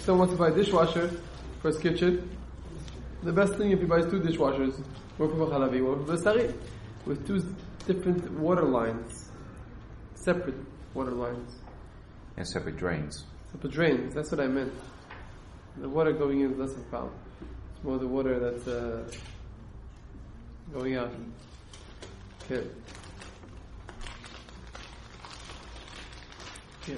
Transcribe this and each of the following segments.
someone wants to buy a dishwasher for his kitchen, the best thing if he buys two dishwashers, one for Chalavi, one for Basari, with two different water lines, separate water lines. And separate drains. Separate drains, that's what I meant. The water going in is less of a problem. It's more the water that's going out. Okay. Yeah.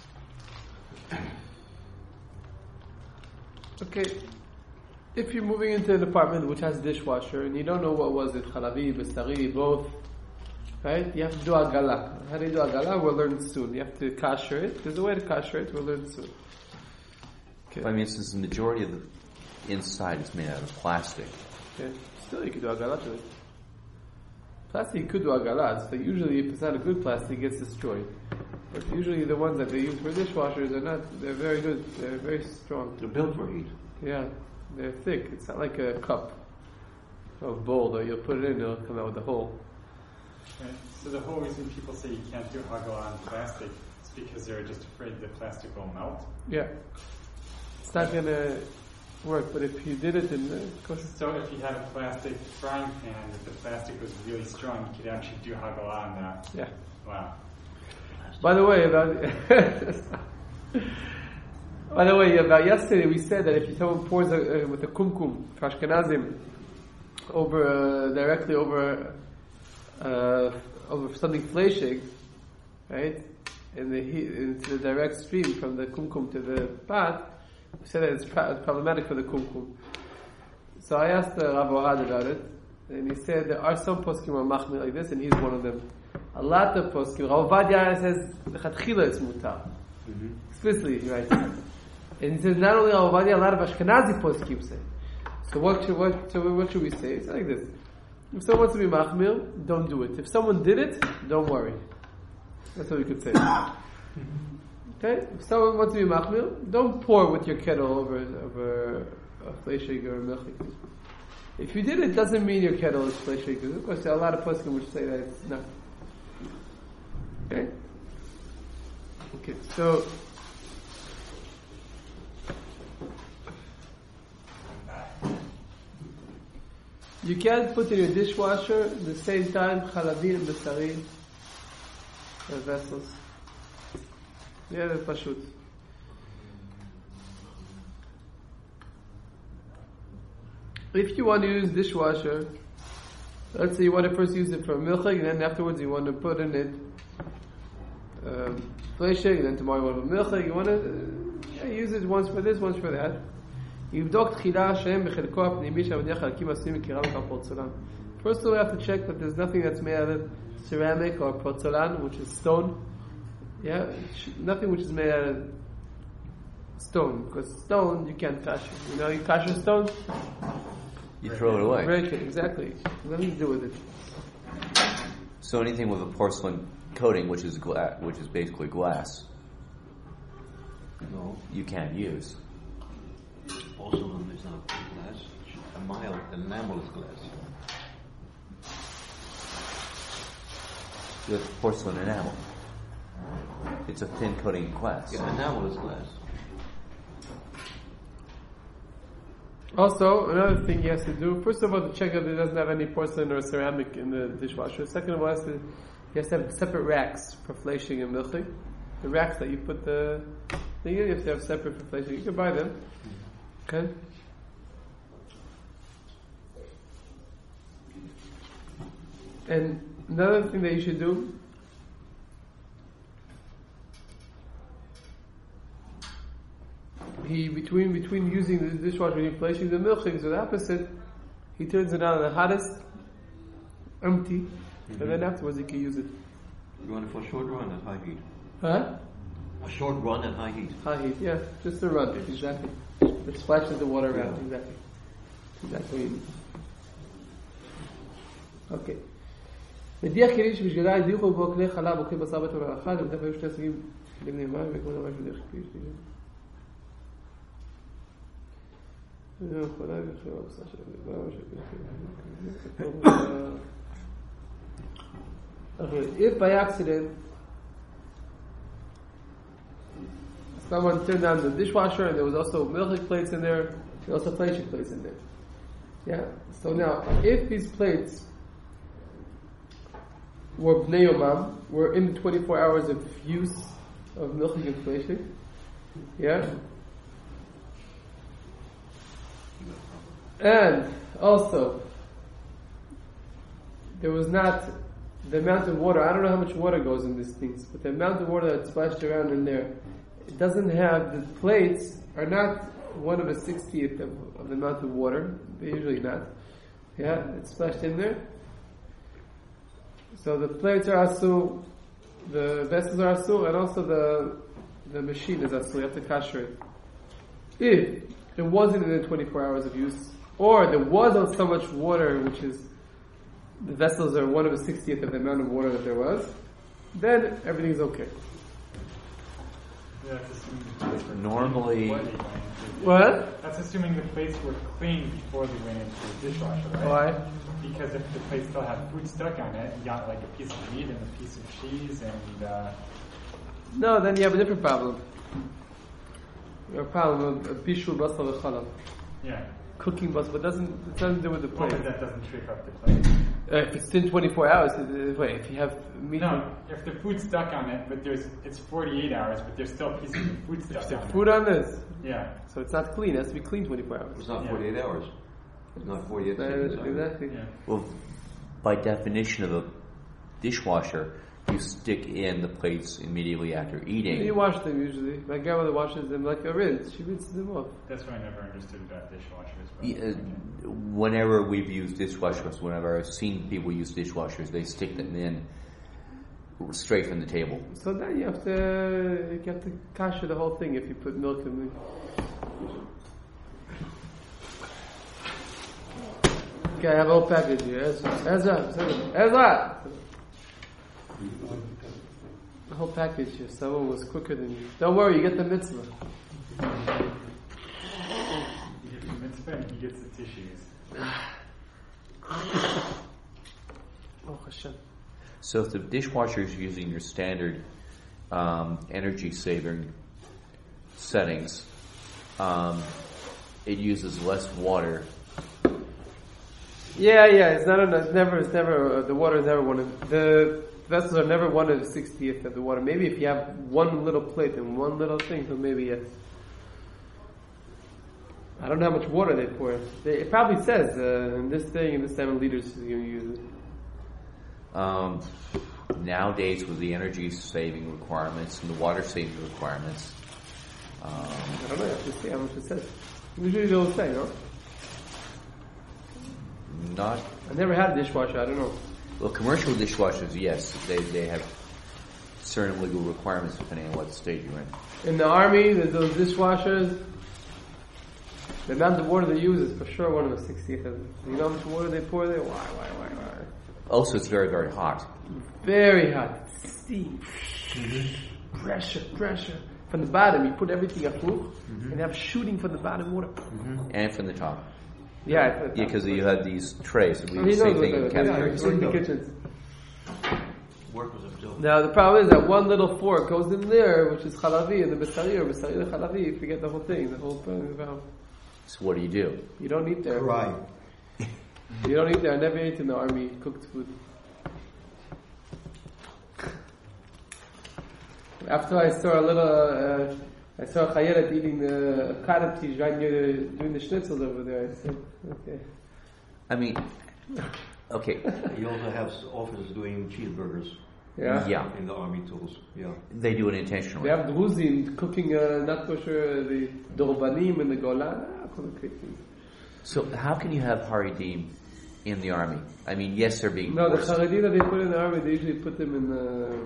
Okay. If you're moving into an apartment which has a dishwasher and you don't know what was it, Chalavi, Basari, both, right? You have to do agala. How do you do agala? We'll learn soon. You have to kasher it. There's a way to kasher it. We'll learn soon. Okay. I mean, since the majority of the inside is made out of plastic. Okay. Still, you could do agala to it. Plastic, you could do agala. So usually, if it's not a good plastic, it gets destroyed. But usually, the ones that they use for dishwashers are not. They're very good. They're very strong. They're built for heat. Yeah, they're thick. It's not like a cup or a bowl that you'll put it in, it'll come out with a hole. Right. So the whole reason people say you can't do hagala on plastic is because they're just afraid the plastic will melt. Yeah, it's not gonna work. But if you did it, then so if you had a plastic frying pan, if the plastic was really strong, you could actually do hagala on that. Yeah. Wow. By the way, about yesterday, we said that if someone pours with a kumkum for Ashkenazim over directly over something fleshig, right, in the heat, into the direct stream from the kumkum to the pot, we said that it's problematic for the kumkum. So I asked Rav Ohad about it, and he said there are some poskim who are machmir like this, and he's one of them. A lot of poskim. Rav Ovadia says lechatchila it's mutar. Explicitly, right? And he says not only Rav Ovadia, a lot of Ashkenazi poskim say. So what should we say? It's like this. If someone wants to be machmir, don't do it. If someone did it, don't worry. That's what we could say. Okay? If someone wants to be machmir, don't pour with your kettle over a fleshig or a milchik. If you did it, doesn't mean your kettle is fleshig. Of course, there are a lot of poskim which say that it's not. Okay? Okay, so you can't put in your dishwasher at the same time chalavi and basari vessels. Yeah, that's pashut. If you want to use dishwasher, let's say you want to first use it for milchig, and then afterwards you want to put in it fleshig, and then tomorrow you want to put milchig. You want to use it once for this, once for that. יבדוק תחילה שהם בחלקו הפנימי שהמניח חלקים עשויים מקרמיקה או פורצלן. First of all, we have to check that there's nothing that's made out of ceramic or porcelain, which is stone. Yeah, nothing which is made out of stone, because stone you can't kasher. You know, you kasher stone, you throw it away. Break it, exactly. Nothing to do with it. So anything with a porcelain coating, which is basically glass, No. you can't use. Porcelain is not glass. A mild enamel is glass. With porcelain enamel. It's a thin coating of glass. Yeah, enamel is glass. Also, another thing he has to do, first of all, to check that it doesn't have any porcelain or ceramic in the dishwasher. Second of all, he has to have separate racks for fleshing and milching. The racks that you put the thing in, you have to have separate for fleshing. You can buy them. Okay? And another thing that you should do, between using the dishwasher and fleshing the milching, so the opposite, he turns it on the hottest, empty, and then afterwards he can use it. You want it for a short run at high heat. Huh? A short run at high heat. High heat, yeah, just a run, exactly. It splashes the water around, exactly. Exactly. Okay. מדיח כלים שבשגלה הדיחו בו כלי חלב או כלי בשר בתורה אחת, ובדרך כלל היו שני סוגים לבני מים וכמו דבר שבדרך כלי שלי. Okay, if by accident, someone turned on the dishwasher and there was also milchik plates in there, and also fleishik plates in there. Yeah. So now, if these plates were bnei yomam, were in 24 hours of use of milchik and fleishik, yeah. And also, there was not the amount of water. I don't know how much water goes in these things, but the amount of water that's splashed around in there, it doesn't have, the plates are not 1/60th of the amount of water. They're usually not. Yeah, it's splashed in there. So the plates are asu, the vessels are asu, and also the machine is asu. You have to kasher it. If it wasn't in the 24 hours of use, or there wasn't so much water, which is, the vessels are 1/60th of the amount of water that there was, then everything's okay. Yeah, that's assuming the plates were Normally- clean before they went into- What? That's assuming the plates were clean before they went into the dishwasher, right? Why? Because if the plate still had food stuck on it, you got like a piece of meat and a piece of cheese and No, then you have a different problem. You have a problem with bishul basal v'chalal. yeah. Cooking basal, but it doesn't do with the Well, plate. but that doesn't trick up the plate. If it's in 24 hours, wait, if you have meat, No, if the food's stuck on it, but it's 48 hours, but there's still pieces of food if stuck there's on food it. on this, Yeah. so it's not clean. It has to be clean 24 hours. It's not Yeah. 48 hours. It's not 48 seconds. Exactly. Yeah. Well, by definition of a dishwasher, you stick in the plates immediately after eating. You wash them usually. My grandmother washes them like a rinse. She rinses them off. That's why I never understood about dishwashers. But Whenever we've used dishwashers, whenever I've seen people use dishwashers, they stick them in straight from the table. So then you have to kasher the whole thing if you put milk in the. Okay, I have a whole package here. Ezra! The whole package here. Someone was quicker than you. Don't worry, you get the mitzvah. you get the mitzvah and he gets the tissues. Oh, Hashem. So if the dishwasher is using your standard energy saving settings, it uses less water. Yeah, it's not enough. It's never, the water is never the vessels are never 1/60th of the water. Maybe if you have one little plate and one little thing, so maybe yes. I don't know how much water they pour. It probably says in this thing, in this time of leaders is going to use it. Nowadays, with the energy saving requirements and the water saving requirements, I don't know. I have to see how much it says. Usually they'll say, no? not I never had a dishwasher. I don't know. well. Commercial dishwashers, yes, they have certain legal requirements depending on what state you're in. In the army, there's those dishwashers. The amount of water they use is for sure 1/60th of it. You know how much water they pour there? Why? Also, it's very, very hot. Very hot. Steam. Pressure. From the bottom, you put everything up and have shooting from the bottom water. And from the top. Yeah, Because you have these trays. We he do the same knows thing in what cafeterias. in the kitchens. Work was still. Now the problem is that one little fork goes in there, which is chalavi, and the b'sari or b'sari chalavi, you forget the whole thing, the whole thing. So what do? You don't eat there. Right. You don't eat there. I never ate in the army cooked food. After I saw I saw a chayelet eating the cottage cheese right near doing the schnitzels over there. I said, okay. I mean, okay. You also have officers doing cheeseburgers Yeah. in the army tools. Yeah. They do it We intentionally. have Druzim cooking not kosher, the Dorbanim and the Golan. So how can you have Haredim in the army? I mean, yes, they're being No, the forced. Haredim that they put in the army, they usually put them in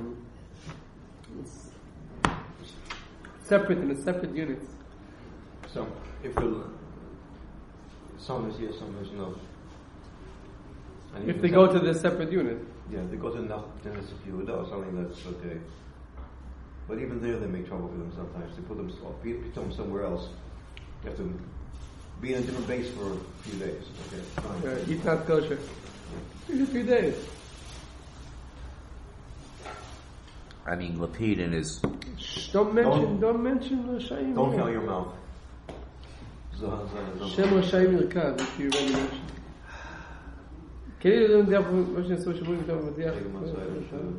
in a separate unit. So if some is yes, some is no. And If even they go to the separate unit. yeah, they go to Nacht, then it's a few or something that's okay. But even there, they make trouble for them sometimes. They put them somewhere else. You have to be in a different base for a few days. Okay, fine. Eat not kosher. 2 to 3 days. I mean, Lapid in his... Don't mention Rashaim. Don't fill your mouth. Shem Rashaim Yirkav, if you already mentioned. Can you do the version social movie over there? Take him outside.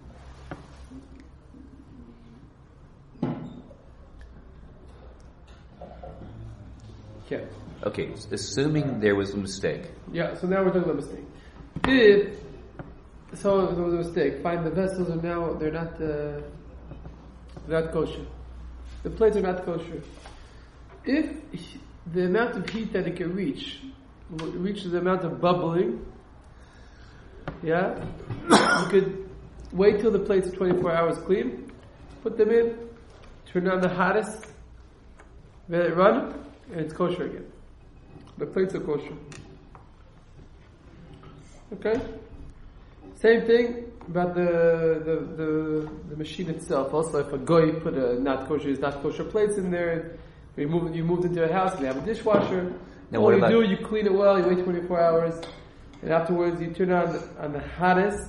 Okay. Okay, assuming there was a mistake. Yeah, so now we're talking about mistake. If so, there was a mistake. Fine, the vessels are now they're not kosher. The plates are not kosher. If the amount of heat that it can reaches the amount of bubbling, yeah, you could wait till the plates are 24 hours clean, put them in, turn on the hottest, let it run, and it's kosher again. The plates are kosher. Okay? Same thing about the machine itself. Also, if a goy put a not kosher plates in there, you moved into a house, they have a dishwasher. Now All what you about- do, you clean it well, you wait 24 hours, and afterwards you turn on the hottest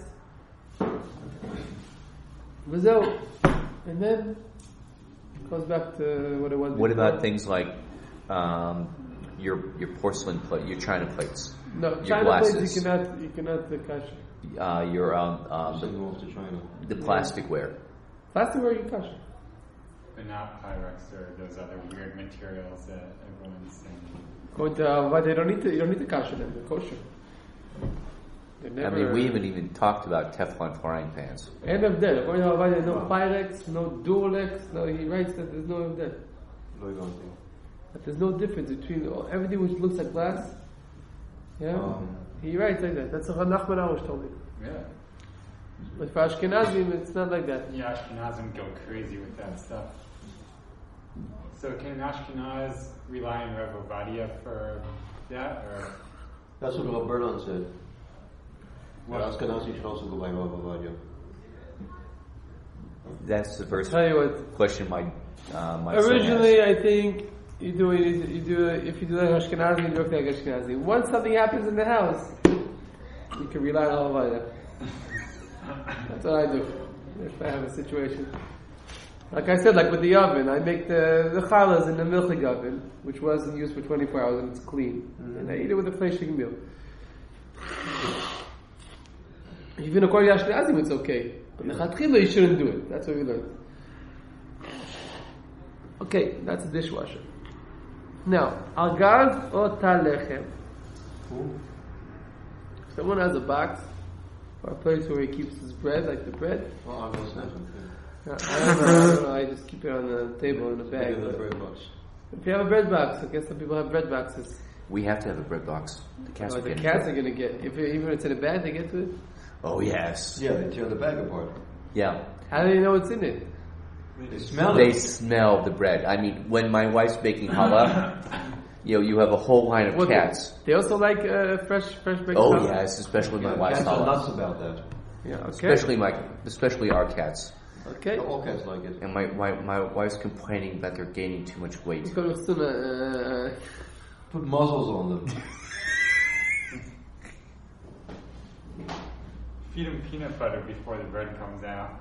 result, and then it goes back to what it was before. What about things like your porcelain plate, your china plates, No, your China glasses, plates you cannot kasha. your Send them off to China. the plasticware. Plasticware you kasha. But not Pyrex or those other weird materials that everyone's saying. But you don't need to kasha them. They're kosher. They're I never. mean, we even talked about Teflon frying pans. End of that. According to Avada, no Pyrex, no Dualex. No, he writes that there's no of that. No, you don't. That there's no difference between everything which looks like glass. Yeah, he writes like that. That's what Nachman Arush told me. Yeah. But for Ashkenazim, it's not like that. Yeah, Ashkenazim go crazy with that stuff. So can an Ashkenaz rely on Rav Ovadia for that, or That's what Rav Bernan said. what? Well, Ashkenazi should also go by Rav Ovadia. That's the first Tell you what. question my son Originally, asked. I think if you do like Ashkenazi, you do it like Ashkenazi. Once something happens in the house, you can rely on Avada. That's what I do if I have a situation. Like I said, like with the oven, I make the challahs in the milchig oven, which wasn't used for 24 hours and it's clean. And I eat it with a fleshing meal. Even according to Ashkenazim, it's okay. But lechatchila, you shouldn't do it. That's what we learned. Okay, that's a dishwasher. Now, al-gaz or talechem. Someone has a box or a place where he keeps his bread, like the bread. Well, I'm going to snap him. I don't know, I just keep it on the table in a bag. Give him the But bread box. if you have a bread box, I guess some people have bread boxes. We have to have a bread box. The cats Oh, are the getting cats it. are going to get, even if it's in a bag, they get to it. Oh yes. Yeah, they tear the bag apart. Yeah. How do they know what's in it? They smell They it. smell the bread. I mean, when my wife's baking challah, you have a whole line of What, cats. They also like fresh baked Oh challah? yes, especially my wife's Cats are challah. nuts about that. Yeah, okay. Especially our cats. Okay. All cats like it. And my wife's complaining that they're gaining too much weight. Let's go to Sunnah. Put muzzles on them. Feed them peanut butter before the bread comes out.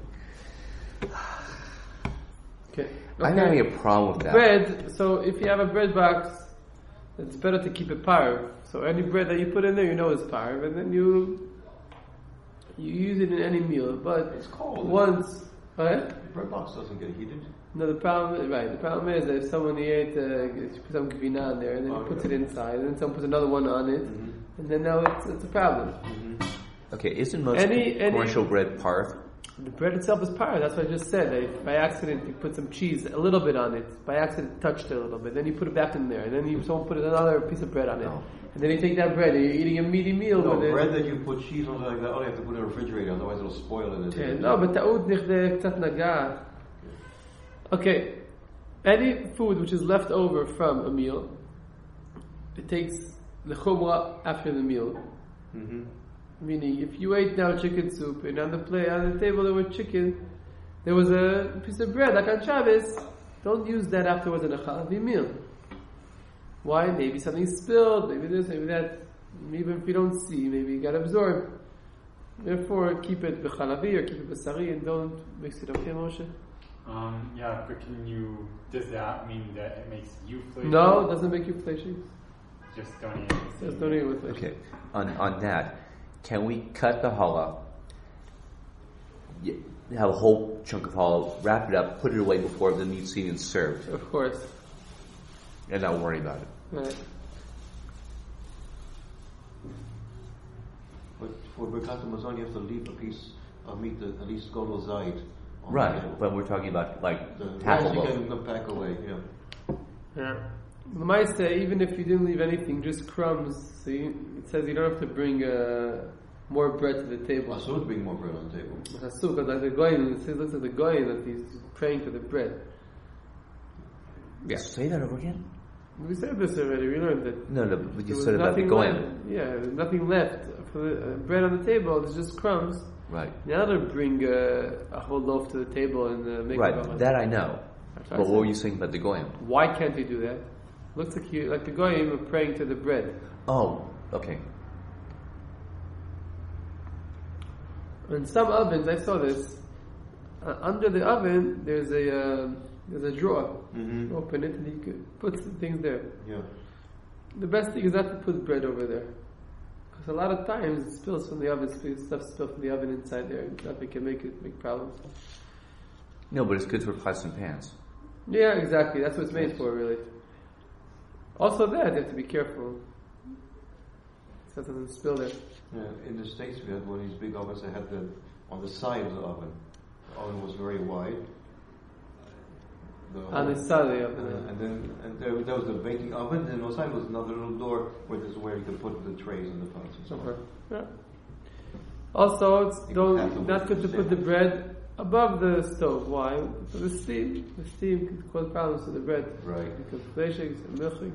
Okay. I'm having a problem with that. Bread, so if you have a bread box, it's better to keep it par. So any bread that you put in there, you know is par, and then you use it in any meal. But It's cold. once, what? The bread box doesn't get heated. No, the problem is that if someone ate, you put some gvina in there, and then he puts it inside, and then someone puts another one on it, and then now it's a problem. Okay, isn't most Any- commercial bread parve? The bread itself is par. That's what I just said. If by accident you put some cheese, a little bit on it, by accident touched it a little bit, then you put it back in there, and then someone put another piece of bread on it, No. and then you take that bread and you're eating a meaty meal No, with it. bread that you put cheese on like that, oh, you have to put it in the refrigerator, otherwise it'll spoil in Okay, it. no, but ta'ud nichde ktat naga. Okay, any food which is left over from a meal, it takes the chumrah after the meal. Mm-hmm. Meaning, if you ate now chicken soup and on the plate, on the table there was chicken, there was a piece of bread like on Shabbos, don't use that afterwards in a chalavi meal. Why? Maybe something spilled, maybe this, maybe that. Even if you don't see, maybe you got absorbed. Therefore, keep it b'chalavi or keep it b'sari and don't mix it. Okay, Moshe? Yeah, but does that mean that it makes you fleishig? No, it doesn't make you fleishig. Just don't eat it. Just don't eat it with fleishig. Okay. On that, can we cut the challah, have a whole chunk of challah, wrap it up, put it away before the meat's even served, Of course. and not worry about it? Right. But for Birkat Hamazon, you have to leave a piece of meat that at least go to Zayd. Right, but we're talking about like The tackle you loaf. can pack away, yeah. Yeah. The Maisa, even if you didn't leave anything, just crumbs, see, it says you don't have to bring more bread to the table. Asur being more bread on the table. Hasuk, because like the Goyim, it says, looks at the Goyim that he's praying for the bread. Yeah. Say that over again? We said this already, we learned that. No, but there you was said about the nothing goyim. left. Yeah, there's nothing left for the bread on the table, there's just crumbs. Right. Now to bring a whole loaf to the table and make it Right, that I know. That's But what I what were said. you saying about the goyim? Why can't you do that? Looks like the Goyim are praying to the bread. Oh, okay. In some ovens, I saw this. Under the oven, there's a drawer. Mm-hmm. Open it and you could put some things there. Yeah. The best thing is not to put bread over there, because a lot of times it spills from the oven. Stuff spills from the oven inside there, and nothing can make problems. No, but it's good for pots and pans. Yeah, exactly. That's what it's made for, really. Also, that you have to be careful, so it doesn't spill there. Yeah, in the States we had one of these big ovens that had on the side of the oven. The oven was very wide. On the side of the oven. And there was the baking oven, and on the side was another little door where you could put the trays and the pots and so on. Okay. Yeah. Also, it's not good to put the bread above the stove. Why? For the steam. The steam can cause problems to the bread. Right. Because fleishigs and milchigs.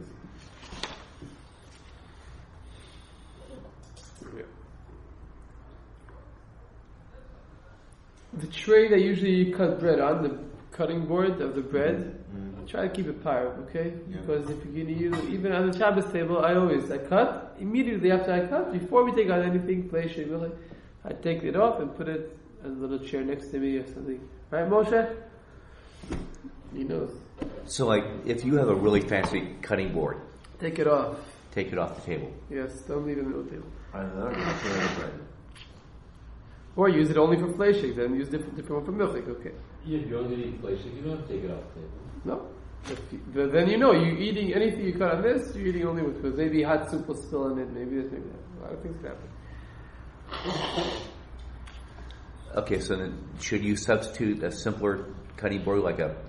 The tray that usually you cut bread on, the cutting board of the bread, try to keep it piled, okay? Yeah. Because if you're going to use, even on the Shabbos table, I cut, immediately after I cut, before we take out anything, fleishig, milchig, I take it off and put it on a little chair next to me or something. Right, Moshe? He knows. So, like, if you have a really fancy cutting board, Take it off. take it off the table. Yes, don't leave it in the middle table. Right. Or use it only for fleishig, then use different one for milchig, okay. Yeah, if you're only eating fleishig, you don't have to take it off the table. No. Then you know, you're eating anything you cut on this, you're eating only with food. Maybe hot soup will spill in it, maybe this, maybe that. A lot of things can happen. Okay, so then should you substitute a simpler cutting board like a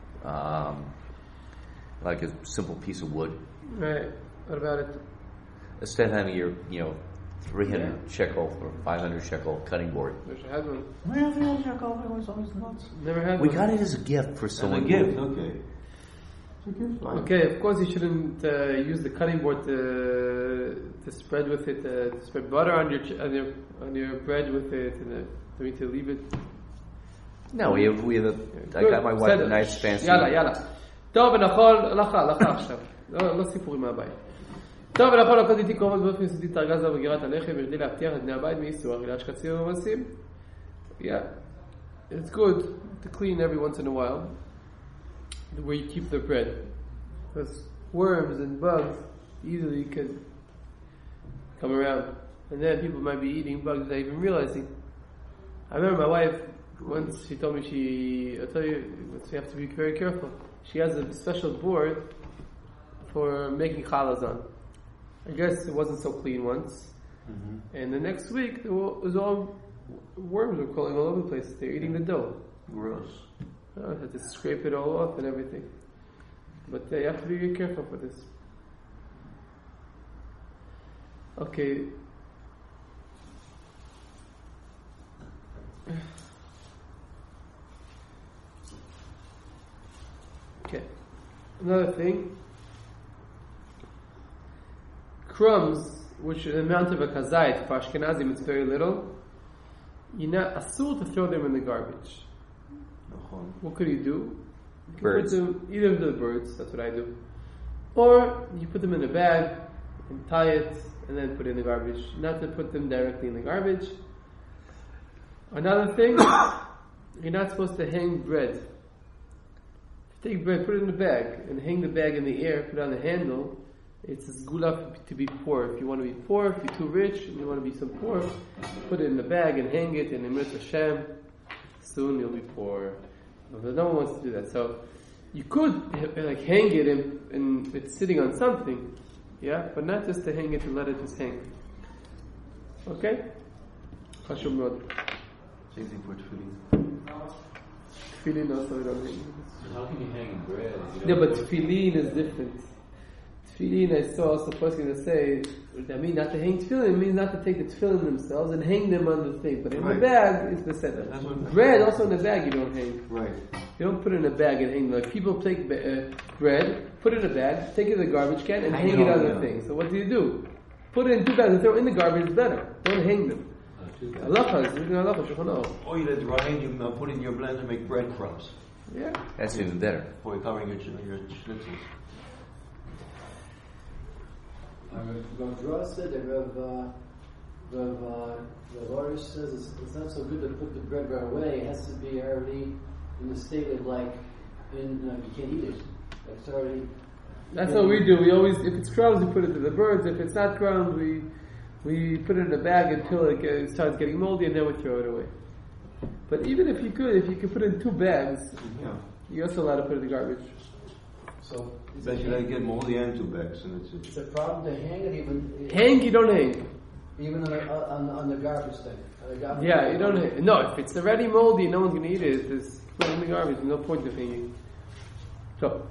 simple piece of wood Right. What about it? instead of having your 300 shekel or 500 shekel cutting board? Wish I had one. Well, the shekel was always nuts. Never had We one. got it as a gift for someone. gift, okay. It's a gift. Fine. Okay, of course you shouldn't use the cutting board to spread with it, to spread butter on your bread with it, and for me to leave it. No, we have I got my wife a nice fancy. יאללה. טוב ונכון, הלכה עכשיו. לא סיפורים מהבית. טוב ונכון, הכל איתי קרובות באופן יסודי את הארגז ובגירת הלחם, בכדי להבטיח את בני הבית מאיסור אכילת שקצים וממסים. Yeah, it's good to clean every once in a while where you keep the bread, because worms and bugs easily can come around, and then people might be eating bugs without even realizing. I remember my wife once, she told me I'll tell you, you have to be very careful. She has a special board for making challahs on. I guess it wasn't so clean once. And the next week, it was all worms were crawling all over the place. They're eating the dough. Gross. I had to scrape it all off and everything. But you have to be very careful for this. Okay. Okay. Another thing. Crumbs, which is the amount of a kazait, for Ashkenazim it's very little. You're not asur to throw them in the garbage. What could you do? You can Birds. Put them, either of the birds, that's what I do. Or you put them in a bag and tie it and then put it in the garbage. Not to put them directly in the garbage. Another thing, you're not supposed to hang bread. Take bread, put it in a bag, and hang the bag in the air, put it on the handle. It's a sgula to be poor. If you want to be poor, if you're too rich, and you want to be some poor, put it in a bag and hang it, and Emrit Hashem, soon you'll be poor. But no one wants to do that. So, you could like hang it and it's sitting on something, yeah, but not just to hang it and let it just hang. Okay? Chashub Mod. Same thing for tefillin. Tefillin also we don't hang. How can you hang bread? Yeah, but tefillin is different. Tefillin, I saw also a person to say, that means not to hang tefillin, it means not to take the tefillin themselves and hang them on the thing. But in the bag, it's beseder. Bread, also in the bag, you don't hang. Right. You don't put it in a bag and hang. Like people take bread, put it in a bag, take it in the garbage can, and hang it on the thing. So what do? Put it in 2 bags and throw it in the garbage, it's better. Don't hang them. Halachas, Or you let it dry and you put it in your blender and make breadcrumbs. Yeah. That's even better. For covering your schnitzels. Rav Dra said that Rav Arish says it's not so good to put the bread right away. It has to be already in the state of like, you can't eat it. It's already. That's what we do. We always, if it's crumbs, we put it to the birds. If it's not crumbs, we put it in a bag until it starts getting moldy, and then we throw it away. But even if you could put it in 2 bags, you're also allowed to put it in the garbage. So Then you let it get moldy and 2 bags, and it's a problem to hang it even. Hang, you don't hang. Even on the garbage thing. Yeah, you don't hang. No, if it's already moldy, no one's going to eat it. Just put it in the garbage. There's no point of hanging. So.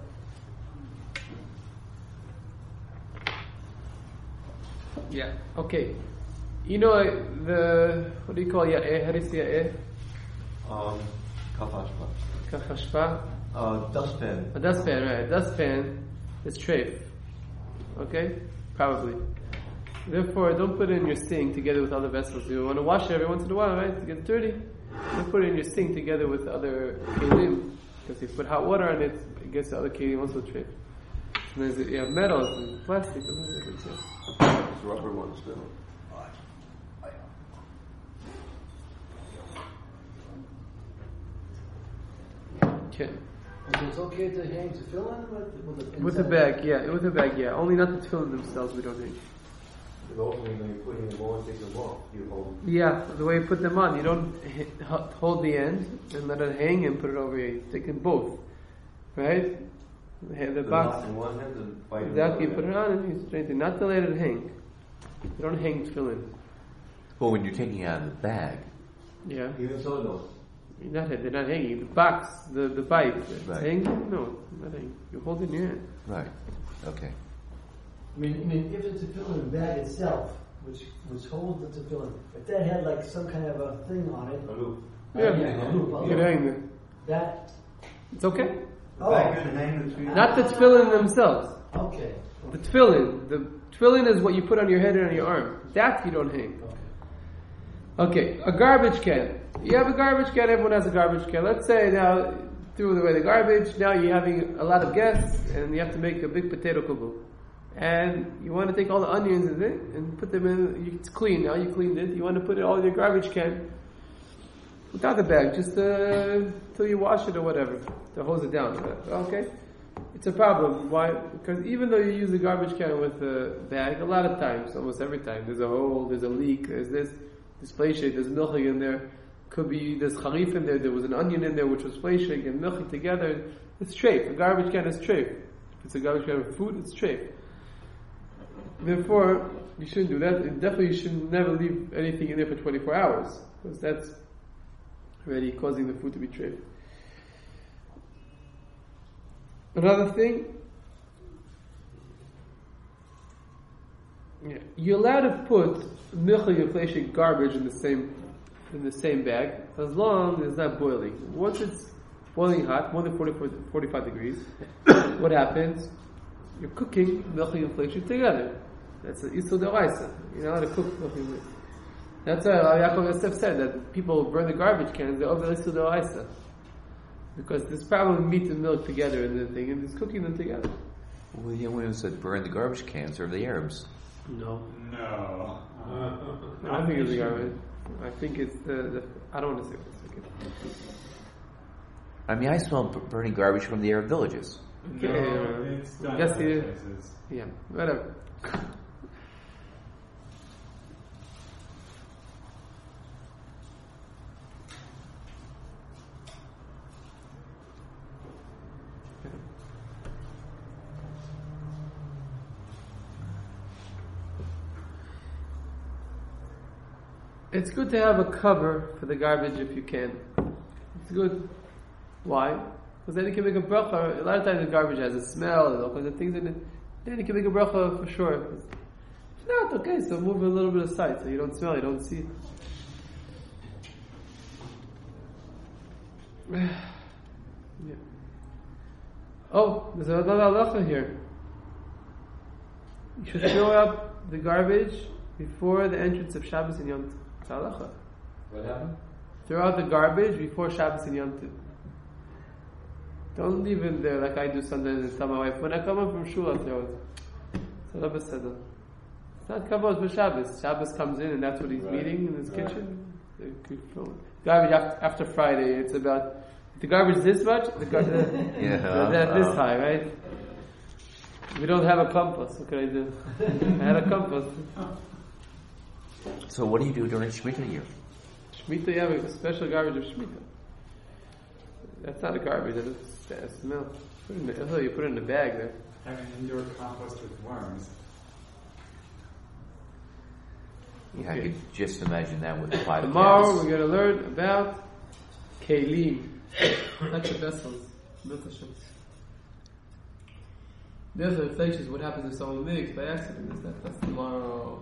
Yeah, okay. You know, what do you call ya'eh? How do you say ya'eh? Kafashpa. Kafashpa? Dustpan. A dustpan, right. Dustpan is treif. Okay? Probably. Therefore, don't put it in your sink together with other vessels. You want to wash it every once in a while, right? To get dirty. Don't put it in your sink together with other kelim. Because if you put hot water on it, it gets the other kelim also treif. And you have metals and plastic. It's rubber ones still. Okay. So it's okay to hang tefillin With a bag, yeah. With a bag, yeah. Only not the tefillin themselves, we don't hang. But ultimately, when you're putting them on, take them off. You hold. Yeah, the way you put them on, you don't hold the end and let it hang and put it over here. You take them both, right? The box. In one hand and fight Exactly, you put it on and you straighten it. Not to let it hang. You don't hang tefillin. Well, when you're taking it out of the bag, Yeah. Even so, no. They're not hanging. The box, the bite, it's Right. hanging? No, not hanging. You hold it in your hand. right? Okay. I mean, if it's a tefillin bag itself, which holds the tefillin, if that had like some kind of a thing on it, A loop. Yeah. a loop, You can hang them. that. It's okay. Oh, Back in the hang the tree. Not the tefillin themselves. okay. The tefillin is what you put on your head and on your arm. That you don't hang. Okay, a garbage can. You have a garbage can, everyone has a garbage can. Let's say now, threw away the garbage, now you're having a lot of guests, and you have to make a big potato kubu. And you want to take all the onions in it, and put them in, it's clean, now you cleaned it, you want to put it all in your garbage can, without the bag, just till you wash it or whatever, to hose it down. Okay? It's a problem. Why? Because even though you use a garbage can with a bag, a lot of times, almost every time, there's a hole, there's a leak, there's this fleishig, there's milchig in there, could be there's charif in there was an onion in there which was fleishig and milchig together. It's treif. A garbage can is treif. If it's a garbage can with food, it's treif. Therefore, you shouldn't do that. And definitely, you should never leave anything in there for 24 hours because that's already causing the food to be treif. Another thing, you're allowed to put milchig and fleishig garbage in the same bag as long as it's not boiling. Once it's boiling hot, more than 45 degrees, what happens? You're cooking milchig and fleishig together. That's the Isur D'Oraisa. You're not allowed to cook milchig and fleishig. That's why Yaakov Yosef said that people burn the garbage cans, they're over Isur D'Oraisa. Because there's probably meat and milk together in the thing, and it's cooking them together. Well, yeah, when it said burn the garbage cans, or the Arabs. No. No. I think it's the garbage. I think it's the I don't want to say this. Okay. I mean, I smell burning garbage from the Arab villages. Okay, No, it's done guess in other you- places. Yeah, whatever. It's good to have a cover for the garbage if you can. It's good. Why? Because then you can make a bracha. A lot of times the garbage has a smell and all kinds of things in it. Then you can make a bracha for sure. If not, okay, so move a little bit aside so you don't smell, you don't see it. Yeah. Oh, there's another halacha here. You should throw up the garbage before the entrance of Shabbos and Yom Tov. It's halacha. What happened? Throw out the garbage before Shabbos and Yom Tov. Don't leave it there like I do sometimes and tell my wife, when I come home from shul, I throw it. It's not beseder. It's not kavod for Shabbos. Shabbos comes in and that's what he's meeting in his kitchen. Garbage after Friday, it's about, if the garbage is this much, the garbage this high, right? We don't have a compass. What can I do? I had a compass. So what do you do during Shemitah year? Shemitah, you have a special garbage of Shemitah. That's not a garbage, that's a smell. You put it in a bag there. Have an indoor compost with worms. Yeah, I Okay. could just imagine that with the 5 Tomorrow cats. we're going to learn about Kelim. That's the vessels. There's a reflection of what happens if someone makes by accident. That's tomorrow.